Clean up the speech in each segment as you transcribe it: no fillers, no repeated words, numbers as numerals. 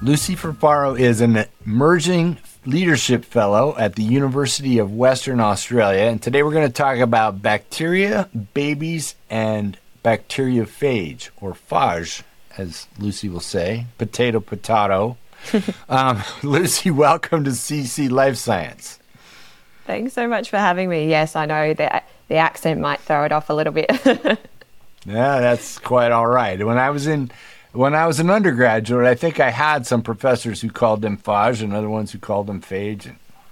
Lucy Ferraro is an emerging leadership fellow at the University of Western Australia, and today we're going to talk about bacteria, babies, and bacteriophage, or phage, as Lucy will say. Potato, potato. Lucy, welcome to CC Life Science. Thanks so much for having me. Yes, I know that the accent might throw it off a little bit. Yeah, that's quite all right. When I was an undergraduate, I think I had some professors who called them phage and other ones who called them phage.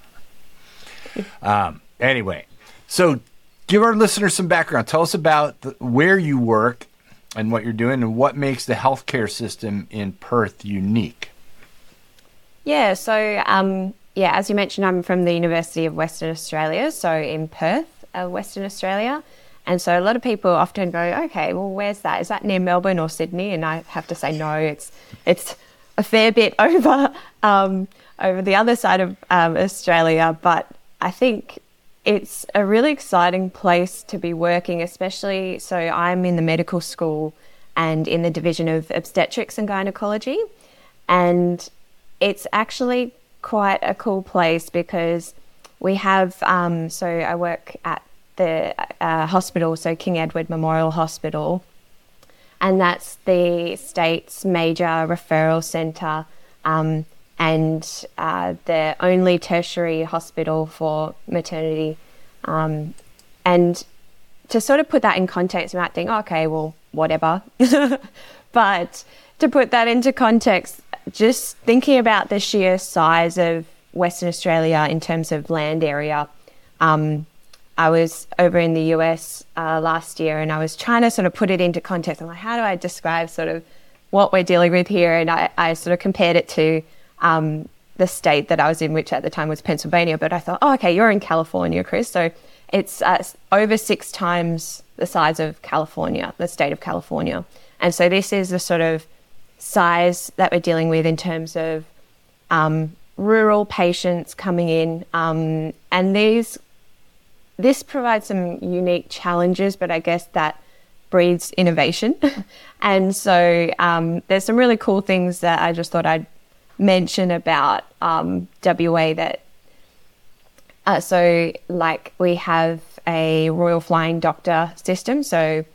Anyway, so give our listeners some background. Tell us about where you work and what you're doing and what makes the healthcare system in Perth unique. Yeah, so as you mentioned, I'm from the University of Western Australia, so in Perth, Western Australia. And so a lot of people often go, okay, well, where's that? Is that near Melbourne or Sydney? And I have to say, no, it's a fair bit over the other side of Australia. But I think it's a really exciting place to be working, especially, so I'm in the medical school and in the division of obstetrics and gynecology. And it's actually quite a cool place because we have, so I work at the hospital, so King Edward Memorial Hospital, and that's the state's major referral centre and the only tertiary hospital for maternity. And to sort of put that in context, you might think, okay, well, whatever. But to put that into context, just thinking about the sheer size of Western Australia in terms of land area, I was over in the US last year and I was trying to sort of put it into context. I'm like, how do I describe sort of what we're dealing with here? And I sort of compared it to the state that I was in, which at the time was Pennsylvania. But I thought, oh, okay, you're in California, Chris. So it's over 6 times the size of California, the state of California. And so this is the sort of size that we're dealing with in terms of rural patients coming in. And this provides some unique challenges, but I guess that breeds innovation. And so there's some really cool things that I just thought I'd mention about WA that, so like we have a Royal Flying Doctor system. So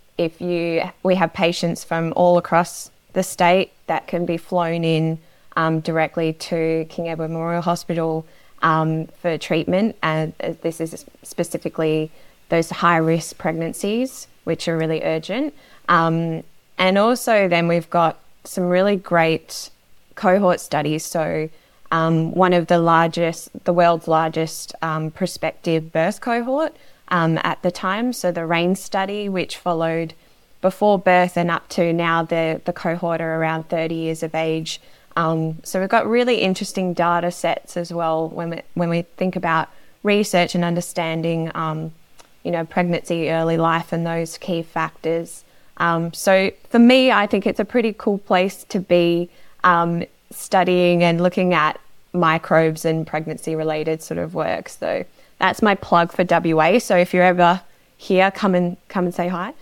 we have patients from all across the state that can be flown in directly to King Edward Memorial Hospital for treatment, and this is specifically those high-risk pregnancies, which are really urgent. And also then we've got some really great cohort studies. So one of the world's largest prospective birth cohort at the time, so the RAIN study, which followed before birth and up to now the cohort are around 30 years of age. So we've got really interesting data sets as well when we think about research and understanding, pregnancy, early life, and those key factors. So for me, I think it's a pretty cool place to be studying and looking at microbes and pregnancy-related sort of work. So that's my plug for WA. So if you're ever here, come and say hi.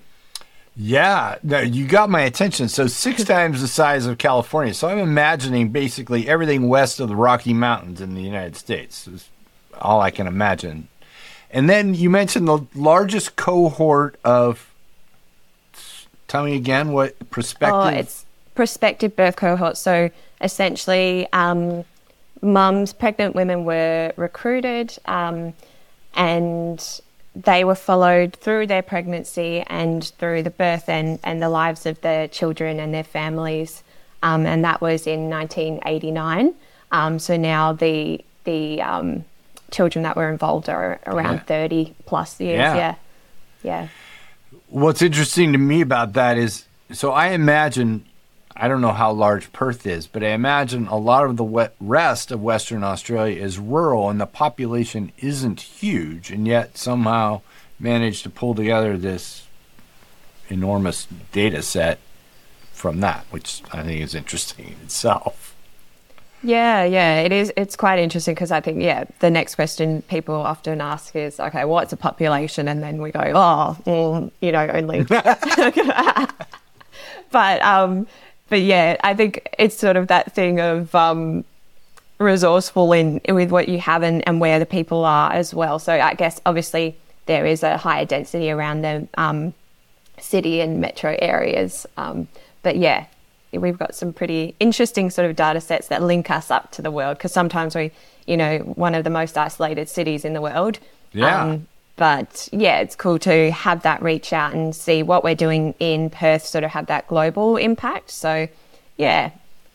Yeah, no, you got my attention. So 6 times the size of California. So I'm imagining basically everything west of the Rocky Mountains in the United States is all I can imagine. And then you mentioned the largest cohort of, tell me again, what prospective? Oh, it's prospective birth cohort. So essentially pregnant women were recruited and they were followed through their pregnancy and through the birth and the lives of their children and their families. And that was in 1989. So now the children that were involved are around 30 plus years. Yeah. What's interesting to me about that is, so I imagine, I don't know how large Perth is, but I imagine a lot of the rest of Western Australia is rural and the population isn't huge, and yet somehow managed to pull together this enormous data set from that, which I think is interesting in itself. Yeah, it is. It's quite interesting because I think, the next question people often ask is, okay, what's a population? And then we go, only. But But yeah, I think it's sort of that thing of resourceful in with what you have and where the people are as well. So I guess obviously there is a higher density around the city and metro areas. But yeah, we've got some pretty interesting sort of data sets that link us up to the world, because sometimes we, one of the most isolated cities in the world. Yeah. But yeah, it's cool to have that reach out and see what we're doing in Perth sort of have that global impact. So yeah.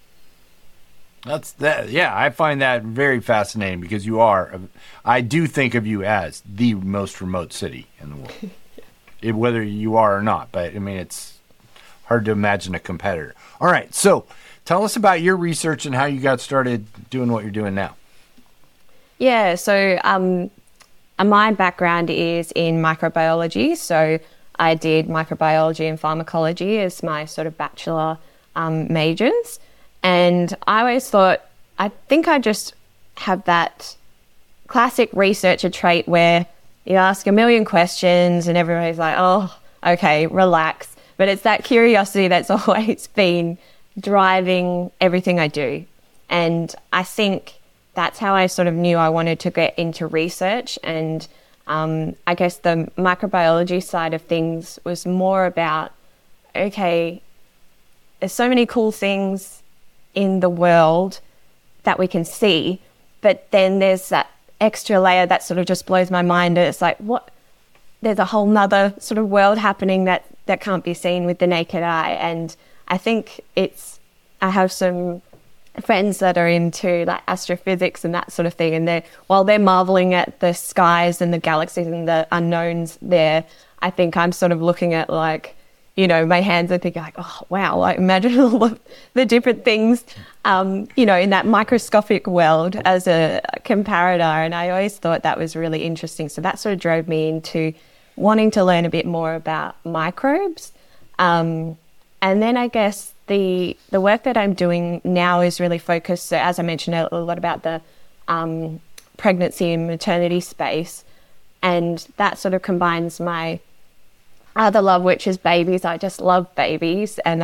I find that very fascinating, because I do think of you as the most remote city in the world, whether you are or not. But I mean, it's hard to imagine a competitor. All right. So tell us about your research and how you got started doing what you're doing now. Yeah. So, my background is in microbiology. So I did microbiology and pharmacology as my sort of bachelor majors. And I always thought, I think I just have that classic researcher trait where you ask a million questions and everybody's like, oh, okay, relax. But it's that curiosity that's always been driving everything I do. And I think that's how I sort of knew I wanted to get into research. And I guess the microbiology side of things was more about, okay, there's so many cool things in the world that we can see, but then there's that extra layer that sort of just blows my mind. And it's like, what? There's a whole nother sort of world happening that can't be seen with the naked eye. And I think I have some friends that are into like astrophysics and that sort of thing, and while they're marveling at the skies and the galaxies and the unknowns there, I think I'm sort of looking at like, my hands are thinking like, oh wow, like imagine all of the different things in that microscopic world as a comparator. And I always thought that was really interesting, so that sort of drove me into wanting to learn a bit more about microbes. And then I guess the work that I'm doing now is really focused, so as I mentioned, a lot about the pregnancy and maternity space, and that sort of combines my other love, which is babies. I just love babies, and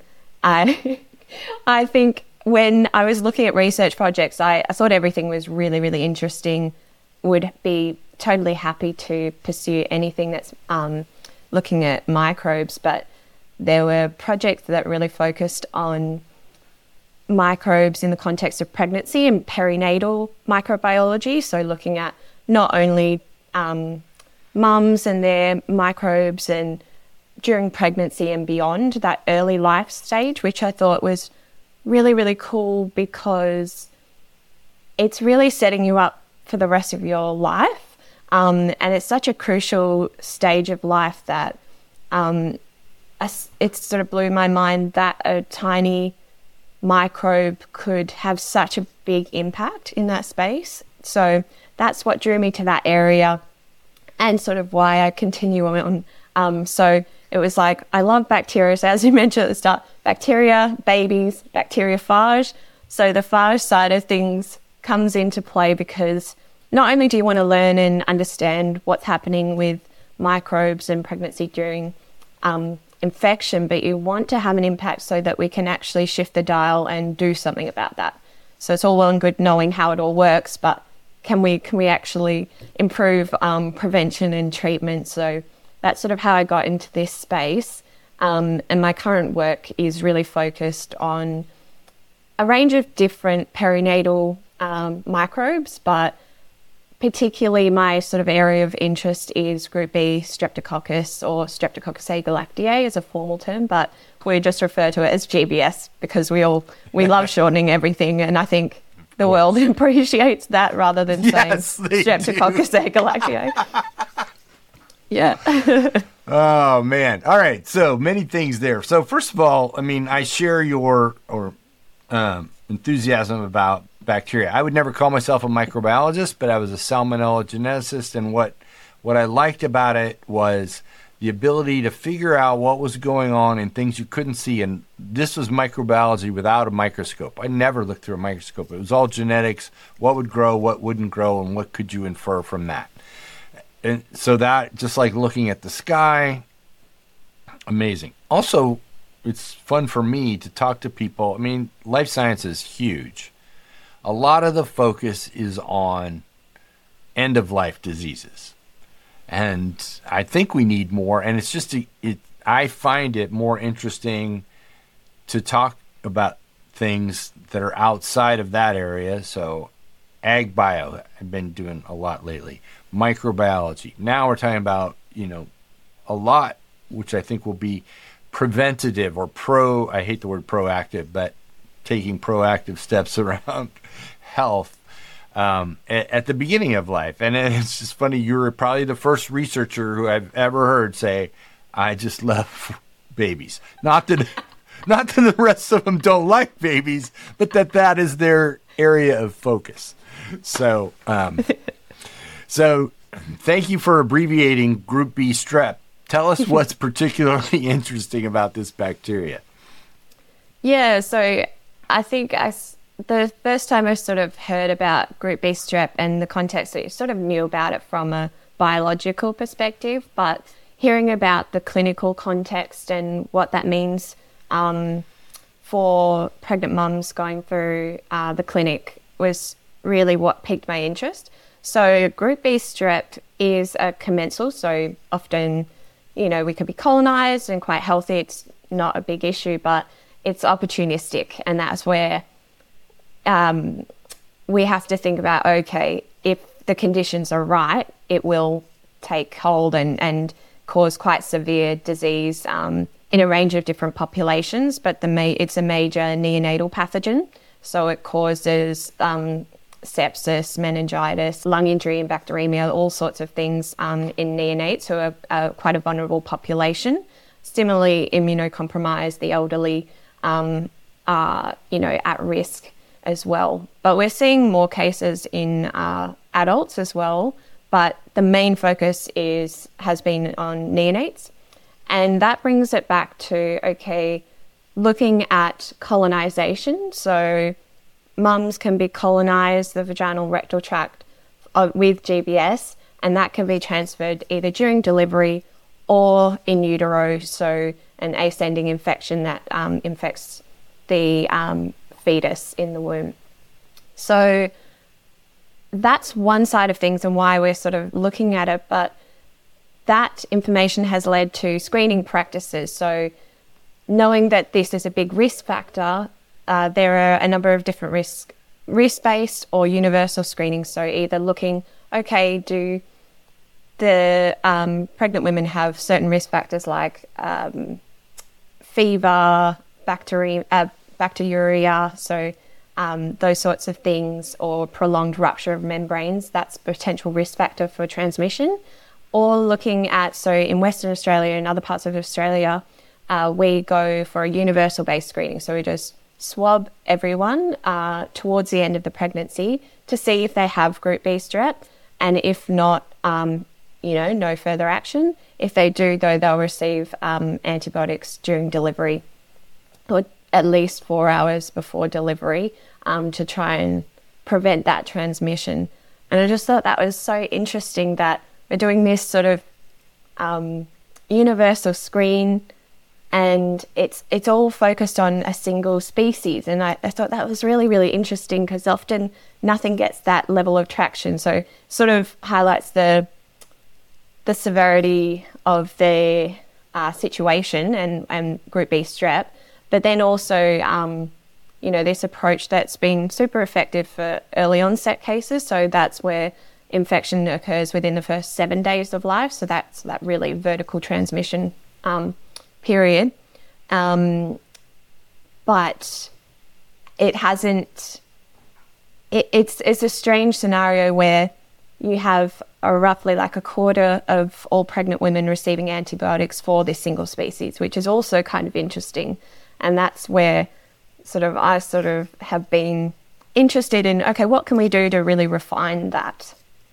I think when I was looking at research projects, I thought everything was really, really interesting. Would be totally happy to pursue anything that's looking at microbes, but there were projects that really focused on microbes in the context of pregnancy and perinatal microbiology. So looking at not only mums and their microbes and during pregnancy and beyond, that early life stage, which I thought was really, really cool, because it's really setting you up for the rest of your life. And it's such a crucial stage of life that it sort of blew my mind that a tiny microbe could have such a big impact in that space. So that's what drew me to that area, and sort of why I continue on. So it was like, I love bacteria. So as you mentioned at the start, bacteria, babies, bacteriophage. So the phage side of things comes into play, because not only do you want to learn and understand what's happening with microbes and pregnancy during infection, but you want to have an impact so that we can actually shift the dial and do something about that. So it's all well and good knowing how it all works, but can we actually improve prevention and treatment? So that's sort of how I got into this space. And my current work is really focused on a range of different perinatal microbes, but particularly my sort of area of interest is Group B Streptococcus, or Streptococcus agalactiae as a formal term, but we just refer to it as GBS because we love shortening everything, and I think the world appreciates that rather than saying Streptococcus agalactiae. Yeah. Oh, man. All right. So many things there. So first of all, I mean, I share your enthusiasm about bacteria. I would never call myself a microbiologist, but I was a salmonella geneticist. And what I liked about it was the ability to figure out what was going on in things you couldn't see. And this was microbiology without a microscope. I never looked through a microscope. It was all genetics, what would grow, what wouldn't grow, and what could you infer from that. And so that, just like looking at the sky, amazing. Also, it's fun for me to talk to people. I mean, life science is huge. A lot of the focus is on end of life diseases. And I think we need more. And it's just, I find it more interesting to talk about things that are outside of that area. So ag bio, I've been doing a lot lately. Microbiology. Now we're talking about, a lot, which I think will be preventative or I hate the word proactive, but taking proactive steps around health at the beginning of life. And it's just funny, you were probably the first researcher who I've ever heard say, I just love babies. Not that the rest of them don't like babies, but that is their area of focus. So, so thank you for abbreviating Group B strep. Tell us what's particularly interesting about this bacteria. Yeah, so I think the first time I sort of heard about Group B strep and the context, that you sort of knew about it from a biological perspective, but hearing about the clinical context and what that means for pregnant mums going through the clinic was really what piqued my interest. So Group B strep is a commensal, so often, we could be colonized and quite healthy. It's not a big issue, but it's opportunistic. And that's where we have to think about, okay, if the conditions are right, it will take hold and cause quite severe disease in a range of different populations. But it's a major neonatal pathogen. So it causes sepsis, meningitis, lung injury and bacteremia, all sorts of things in neonates who are quite a vulnerable population. Similarly, immunocompromised, the elderly are, at risk as well. But we're seeing more cases in adults as well, but the main focus has been on neonates. And that brings it back to, looking at colonization. So mums can be colonized, the vaginal rectal tract, with GBS, and that can be transferred either during delivery or in utero, so an ascending infection that infects the fetus in the womb. So that's one side of things and why we're sort of looking at it, but that information has led to screening practices. So knowing that this is a big risk factor, there are a number of different risk-based or universal screenings. So either looking, do the pregnant women have certain risk factors like fever, bacteriuria, so those sorts of things, or prolonged rupture of membranes, that's a potential risk factor for transmission. Or looking at, so in Western Australia and other parts of Australia, we go for a universal-based screening. So we just swab everyone towards the end of the pregnancy to see if they have Group B strep, and if not, no further action. If they do, though, they'll receive antibiotics during delivery, or at least 4 hours before delivery, to try and prevent that transmission. And I just thought that was so interesting that we're doing this sort of universal screen, and it's all focused on a single species. And I thought that was really, really interesting, because often nothing gets that level of traction. So sort of highlights the severity of the situation and Group B strep, but then also, this approach that's been super effective for early onset cases. So that's where infection occurs within the first 7 days of life. So that's that really vertical transmission period. But it hasn't, it's a strange scenario where you have roughly like a quarter of all pregnant women receiving antibiotics for this single species, which is also kind of interesting. And that's where I have been interested in, what can we do to really refine that?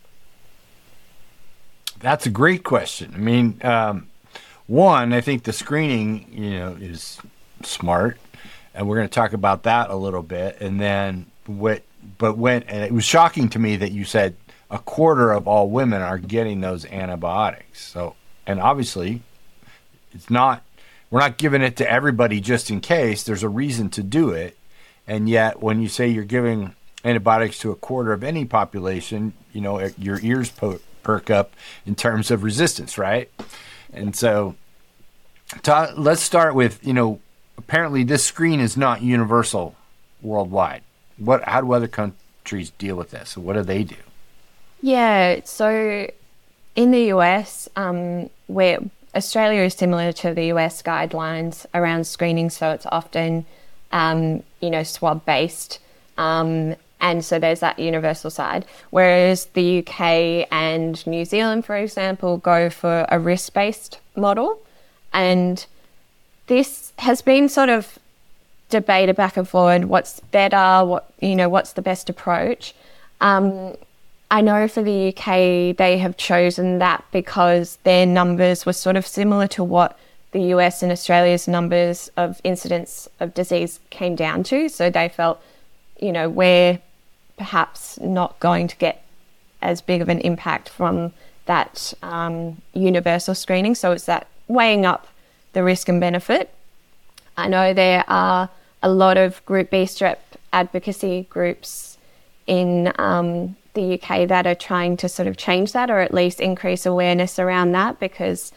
That's a great question. I mean, one, I think the screening, is smart, and we're going to talk about that a little bit. And then and it was shocking to me that you said a quarter of all women are getting those antibiotics. So, and obviously it's not we're not giving it to everybody just in case. There's a reason to do it. And yet, when you say you're giving antibiotics to a quarter of any population, your ears perk up in terms of resistance, right? And so let's start with, apparently this screen is not universal worldwide. How do other countries deal with this? What do they do? Yeah, so in the US, where Australia is similar to the US guidelines around screening, so it's often, swab-based, and so there's that universal side. Whereas the UK and New Zealand, for example, go for a risk-based model, and this has been sort of debated back and forward. What's better? What's the best approach? I know for the UK, they have chosen that because their numbers were sort of similar to what the US and Australia's numbers of incidence of disease came down to. So they felt, we're perhaps not going to get as big of an impact from that universal screening. So it's that weighing up the risk and benefit. I know there are a lot of Group B strep advocacy groups in the UK that are trying to sort of change that, or at least increase awareness around that, because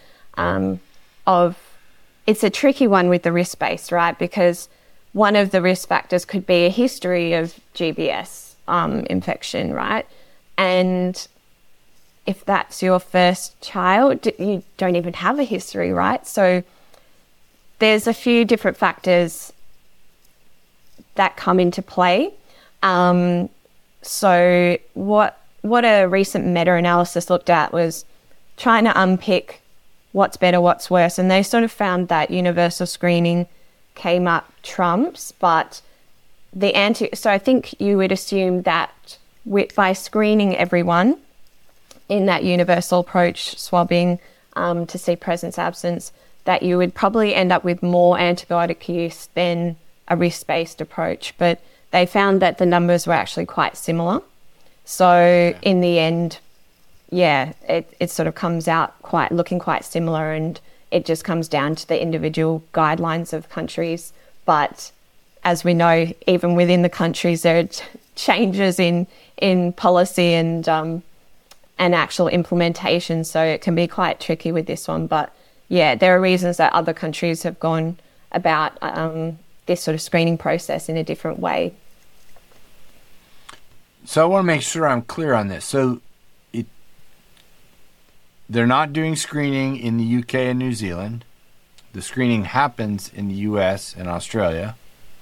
it's a tricky one with the risk-based, right? Because one of the risk factors could be a history of GBS infection, right? And if that's your first child, you don't even have a history, right? So there's a few different factors that come into play. So what a recent meta-analysis looked at was trying to unpick what's better, what's worse. And they sort of found that universal screening came up trumps, but so I think you would assume that by screening everyone in that universal approach, swabbing to see presence, absence, that you would probably end up with more antibiotic use than a risk-based approach. But they found that the numbers were actually quite similar. So in the end, it sort of comes out looking quite similar, and it just comes down to the individual guidelines of countries. But as we know, even within the countries, there are changes in policy and actual implementation. So it can be quite tricky with this one. But yeah, there are reasons that other countries have gone about this sort of screening process in a different way. So I want to make sure I'm clear on this. So they're not doing screening in the UK and New Zealand. The screening happens in the US and Australia,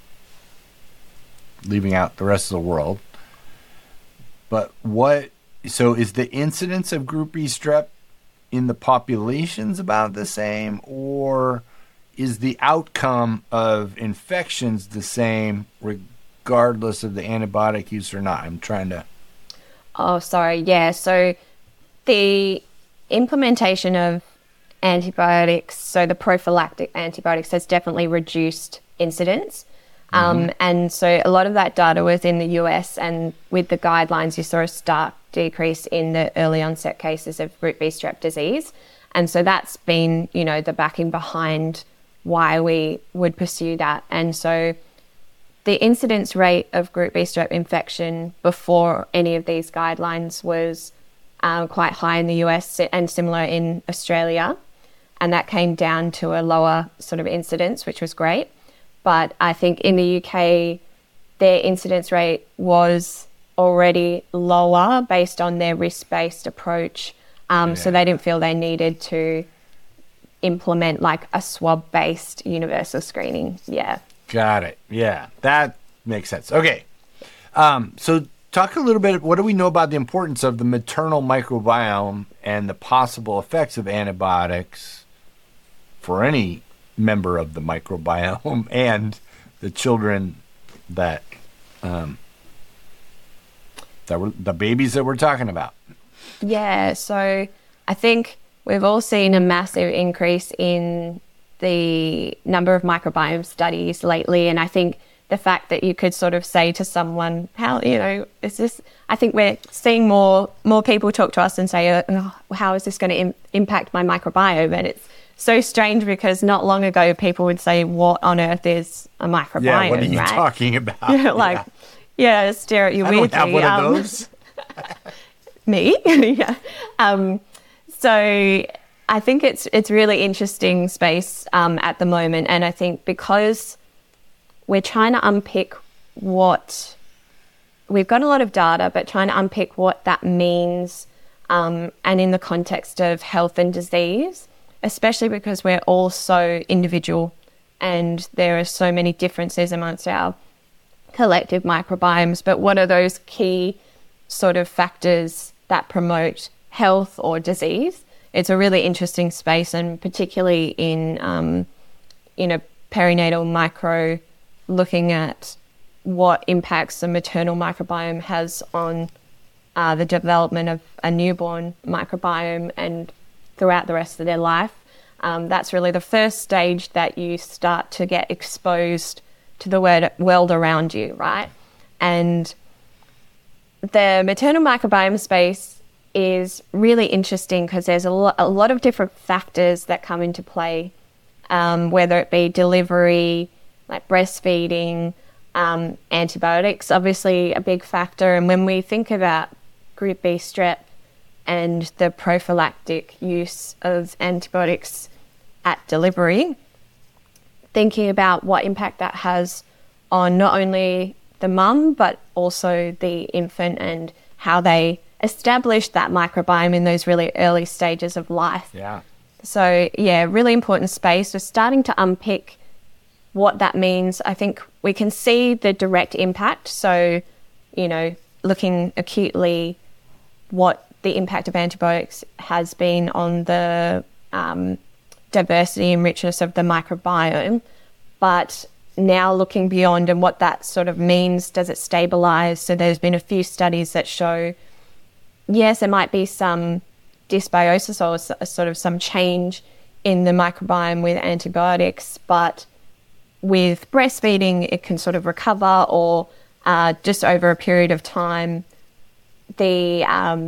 leaving out the rest of the world. But so is the incidence of Group B strep in the populations about the same, or is the outcome of infections the same regardless of the antibiotic use or not? I'm trying to... Oh, sorry. Yeah. So the implementation of antibiotics, so the prophylactic antibiotics, has definitely reduced incidence. And so a lot of that data was in the US, and with the guidelines, you saw a stark decrease in the early onset cases of Group B strep disease. And so that's been, the backing behind why we would pursue that. And so the incidence rate of Group B strep infection before any of these guidelines was quite high in the US and similar in Australia. And that came down to a lower sort of incidence, which was great. But I think in the UK, their incidence rate was already lower based on their risk-based approach. So they didn't feel they needed to implement like a swab-based universal screening. Yeah. Got it. Yeah, that makes sense. Okay. So talk a little bit, what do we know about the importance of the maternal microbiome and the possible effects of antibiotics for any member of the microbiome and the children that were the babies that we're talking about? Yeah, so I think we've all seen a massive increase in the number of microbiome studies lately, and I think the fact that you could sort of say to someone, how, is this, I think we're seeing more people talk to us and say, how is this going to impact my microbiome? And it's so strange because not long ago people would say, what on earth is a microbiome? Yeah, what are you right? talking about? Stare at you weirdly. I don't have one of those. Me? Yeah. So I think it's really interesting space at the moment. And I think because we're trying to unpick we've got a lot of data, but trying to unpick what that means and in the context of health and disease, especially because we're all so individual and there are so many differences amongst our collective microbiomes. But what are those key sort of factors that promote health or disease? It's a really interesting space, and particularly in perinatal micro, looking at what impacts the maternal microbiome has on the development of a newborn microbiome and throughout the rest of their life. That's really the first stage that you start to get exposed to the world around you, right? And the maternal microbiome space is really interesting because there's a lot of different factors that come into play, whether it be delivery, like breastfeeding, antibiotics, obviously a big factor. And when we think about Group B strep and the prophylactic use of antibiotics at delivery, thinking about what impact that has on not only the mum but also the infant and how they establish that microbiome in those really early stages of life. Yeah. So, really important space. We're starting to unpick what that means. I think we can see the direct impact. So, looking acutely what the impact of antibiotics has been on the diversity and richness of the microbiome. But now looking beyond and what that sort of means, does it stabilize? So there's been a few studies that show, yes, there might be some dysbiosis or sort of some change in the microbiome with antibiotics, but with breastfeeding, it can sort of recover, or just over a period of time, the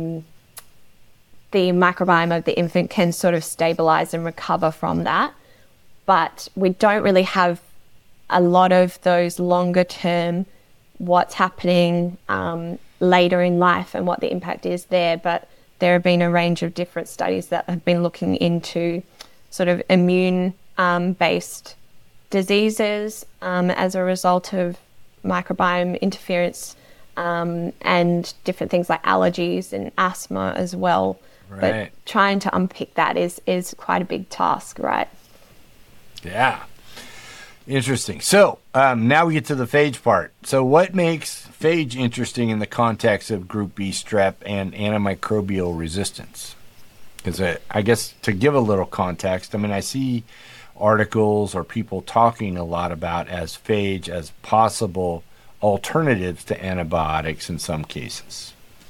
microbiome of the infant can sort of stabilize and recover from that. But we don't really have a lot of those longer term, what's happening later in life and what the impact is there. But there have been a range of different studies that have been looking into sort of immune based diseases as a result of microbiome interference and different things like allergies and asthma as well. Right. But trying to unpick that is quite a big task, right? Yeah. Interesting. So now we get to the phage part. So what makes phage interesting in the context of Group B strep and antimicrobial resistance? Because I guess to give a little context, I see articles or people talking a lot about as phage as possible alternatives to antibiotics in some cases.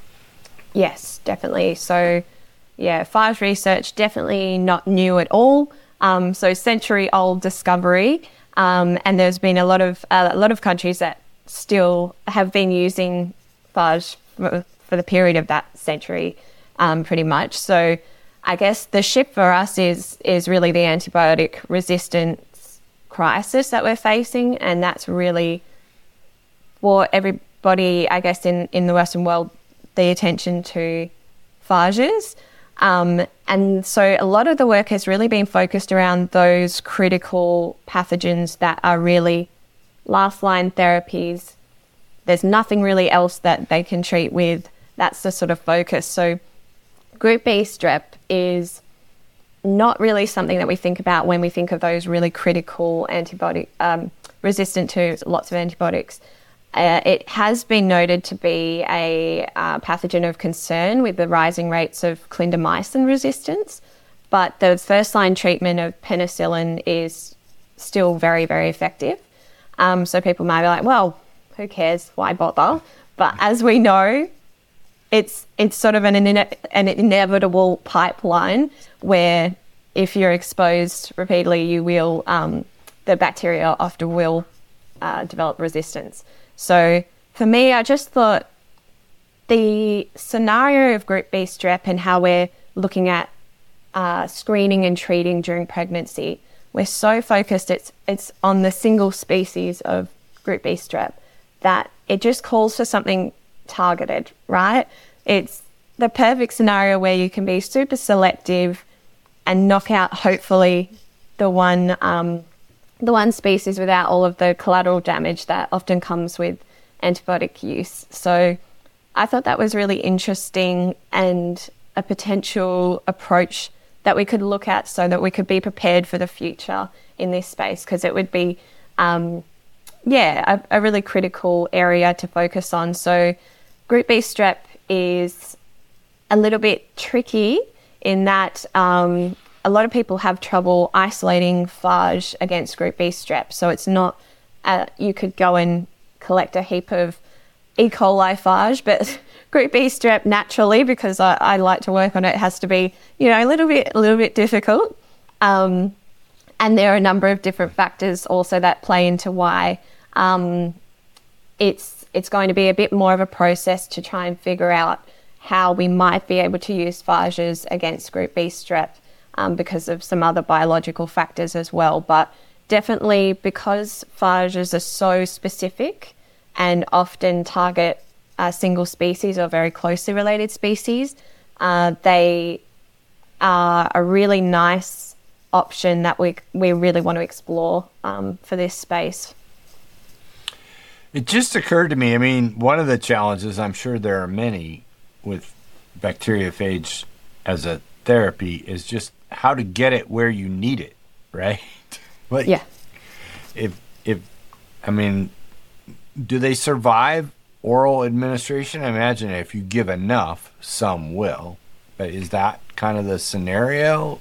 Yes, definitely. So, phage research, definitely not new at all. So century-old discovery, and there's been a lot of countries that still have been using phage for the period of that century, pretty much. So, I guess the shift for us is really the antibiotic resistance crisis that we're facing, and that's really for everybody, I guess, in the Western world, the attention to phages. And so a lot of the work has really been focused around those critical pathogens that are really last line therapies. There's nothing really else that they can treat with. That's the sort of focus. So Group B strep is not really something that we think about when we think of those really critical antibiotic, resistant to lots of antibiotics. It has been noted to be a pathogen of concern with the rising rates of clindamycin resistance, but the first-line treatment of penicillin is still very, very effective. So people might be like, well, who cares? Why bother? But as we know, it's sort of an inevitable pipeline where if you're exposed repeatedly, you will the bacteria often will develop resistance. So for me, I just thought the scenario of Group B strep and how we're looking at screening and treating during pregnancy, we're so focused, it's on the single species of Group B strep that it just calls for something targeted, right? It's the perfect scenario where you can be super selective and knock out, hopefully, the one species without all of the collateral damage that often comes with antibiotic use. So I thought that was really interesting and a potential approach that we could look at so that we could be prepared for the future in this space, because it would be, a really critical area to focus on. So Group B strep is a little bit tricky in that a lot of people have trouble isolating phage against Group B strep. So it's not, you could go and collect a heap of E. coli phage, but Group B strep naturally, because I like to work on it, has to be, a little bit difficult. And there are a number of different factors also that play into why it's going to be a bit more of a process to try and figure out how we might be able to use phages against Group B strep because of some other biological factors as well. But definitely, because phages are so specific and often target a single species or very closely related species, they are a really nice option that we really want to explore for this space. It just occurred to me, I mean, one of the challenges, I'm sure there are many with bacteriophage as a therapy, is just how to get it where you need it, right? Like, yeah. Do they survive oral administration? I imagine if you give enough, some will. But is that kind of the scenario?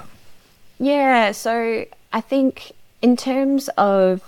Yeah, so I think in terms of,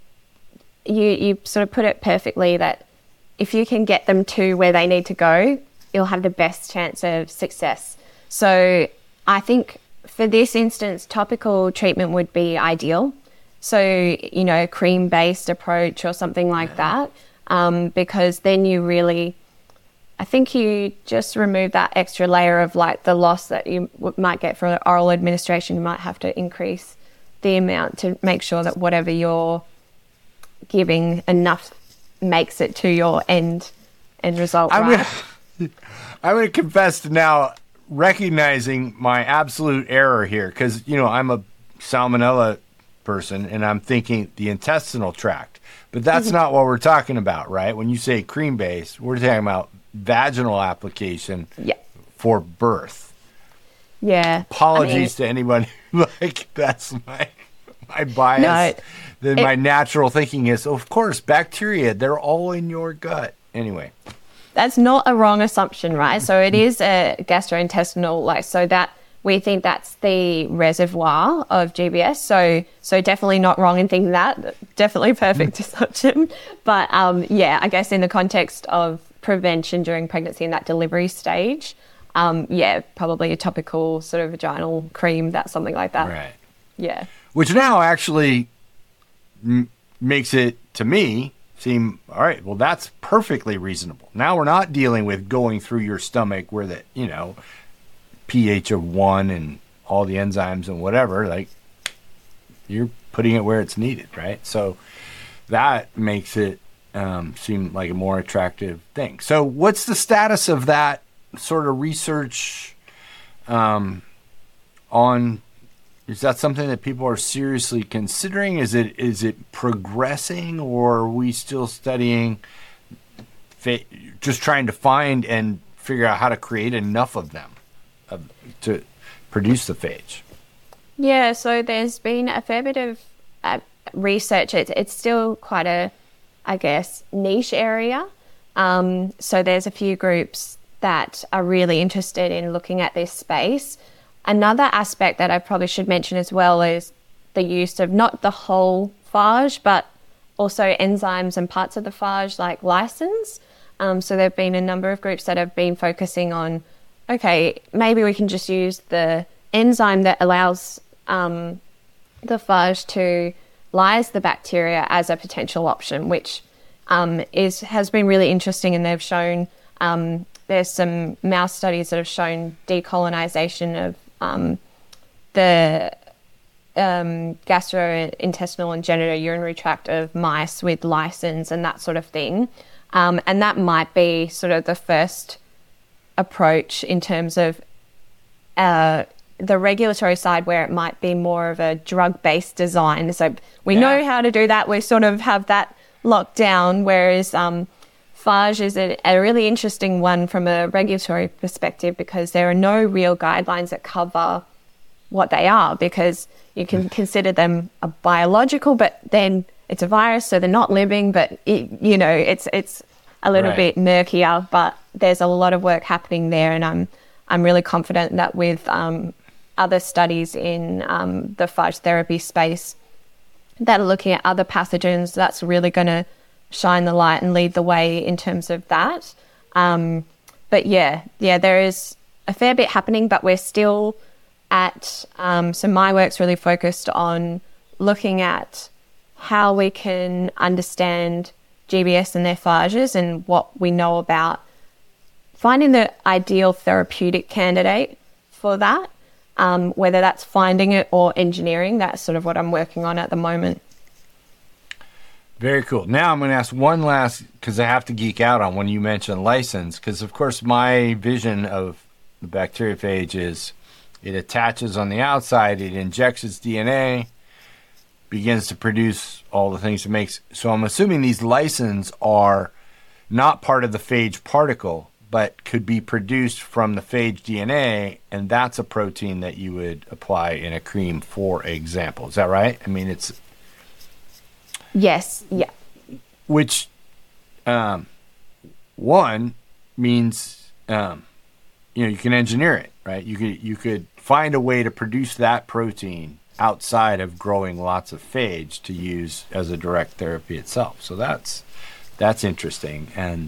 you sort of put it perfectly, that if you can get them to where they need to go, you'll have the best chance of success. So I think for this instance, topical treatment would be ideal. So, a cream-based approach or something like that, because then you really, I think you just remove that extra layer of like the loss that you might get from oral administration. You might have to increase the amount to make sure that whatever you're giving enough makes it to your end result. I'm going to confess to now recognizing my absolute error here, because, I'm a salmonella person and I'm thinking the intestinal tract, but that's not what we're talking about, right? When you say cream based, we're talking about vaginal application for birth. Yeah. Apologies to anyone like that's my bias. My natural thinking is, of course, bacteria, they're all in your gut. Anyway. That's not a wrong assumption, right? So it is a gastrointestinal, so that we think that's the reservoir of GBS. So definitely not wrong in thinking that. Definitely perfect assumption. But I guess in the context of prevention during pregnancy and that delivery stage, probably a topical sort of vaginal cream, that's something like that. Right. Yeah. Which now actually makes it, to me, seem, all right, well, that's perfectly reasonable. Now we're not dealing with going through your stomach where the, pH of 1 and all the enzymes and whatever, like, you're putting it where it's needed, right? So that makes it seem like a more attractive thing. So what's the status of that sort of research on? Is that something that people are seriously considering? Is it progressing, or are we still studying, just trying to find and figure out how to create enough of them to produce the phage? Yeah, so there's been a fair bit of research. It's still quite a, I guess, niche area. So there's a few groups that are really interested in looking at this space. Another aspect that I probably should mention as well is the use of not the whole phage, but also enzymes and parts of the phage like lysins. So there have been a number of groups that have been focusing on, okay, maybe we can just use the enzyme that allows the phage to lyse the bacteria as a potential option, which has been really interesting, and they've shown there's some mouse studies that have shown decolonization of the gastrointestinal and genitourinary tract of mice with license and that sort of thing. And that might be sort of the first approach in terms of the regulatory side, where it might be more of a drug-based design. So we know how to do that. We sort of have that locked down, whereas phage is a really interesting one from a regulatory perspective, because there are no real guidelines that cover what they are, because you can consider them a biological, but then it's a virus, so they're not living, but it's a little bit murkier, but there's a lot of work happening there, and I'm really confident that with other studies in the phage therapy space that are looking at other pathogens, that's really going to shine the light and lead the way in terms of that. But there is a fair bit happening, but we're still at, so my work's really focused on looking at how we can understand GBS and their phages and what we know about finding the ideal therapeutic candidate for that, whether that's finding it or engineering. That's sort of what I'm working on at the moment. Very cool. Now I'm going to ask one last, because I have to geek out on when you mentioned license, because of course my vision of the bacteriophage is it attaches on the outside, it injects its DNA, begins to produce all the things it makes. So I'm assuming these license are not part of the phage particle, but could be produced from the phage DNA, and that's a protein that you would apply in a cream, for example. Is that right? I mean, it's... Yes, yeah. Which, one means, you can engineer it, right? You could find a way to produce that protein outside of growing lots of phage to use as a direct therapy itself. So that's interesting. And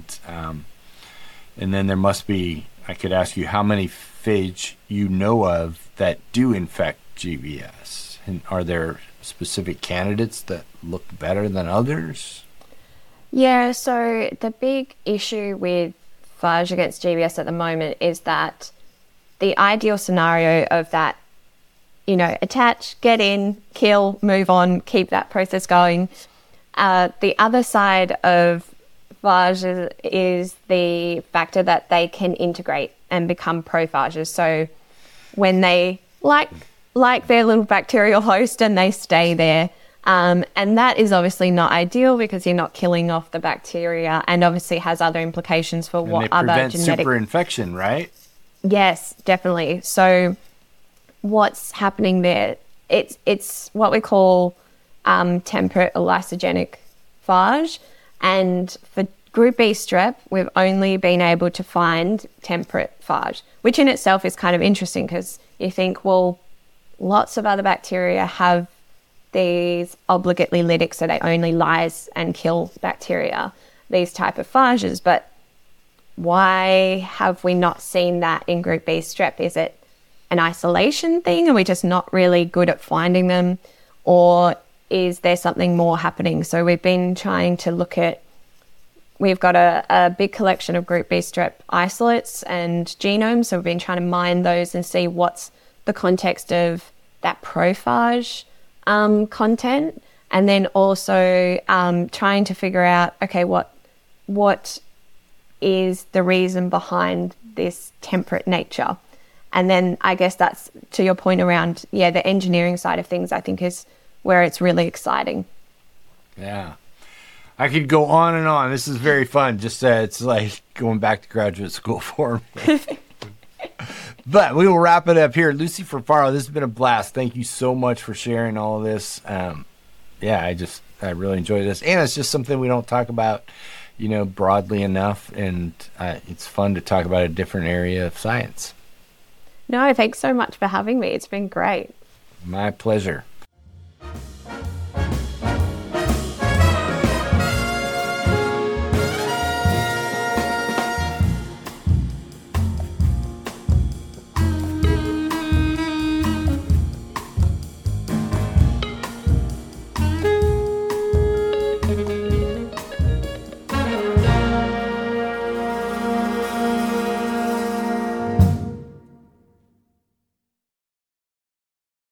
then there must be, I could ask you how many phage you know of that do infect GBS. And are there specific candidates that look better than others? Yeah, so the big issue with phage against GBS at the moment is that the ideal scenario of that, attach, get in, kill, move on, keep that process going. The other side of phage is the factor that they can integrate and become prophages. So when they like their little bacterial host and they stay there. And that is obviously not ideal, because you're not killing off the bacteria, and obviously has other implications for what other genetic... superinfection, right? Yes, definitely. So what's happening there, it's what we call temperate or lysogenic phage. And for group B strep, we've only been able to find temperate phage, which in itself is kind of interesting, because you think, well, lots of other bacteria have these obligately lytic, so they only lyse and kill bacteria, these type of phages. But why have we not seen that in group B strep? Is it an isolation thing? Are we just not really good at finding them? Or is there something more happening? So we've been trying to look at, we've got a big collection of group B strep isolates and genomes. So we've been trying to mine those and see what's the context of that prophage content, and then also trying to figure out, okay, what is the reason behind this temperate nature? And then I guess that's to your point around, the engineering side of things, I think is where it's really exciting. Yeah. I could go on and on. This is very fun. Just it's like going back to graduate school for me. But we will wrap it up here. Lucy Ferfaro, this has been a blast. Thank you so much for sharing all of this. I really enjoy this. And it's just something we don't talk about, broadly enough. And it's fun to talk about a different area of science. No, thanks so much for having me. It's been great. My pleasure.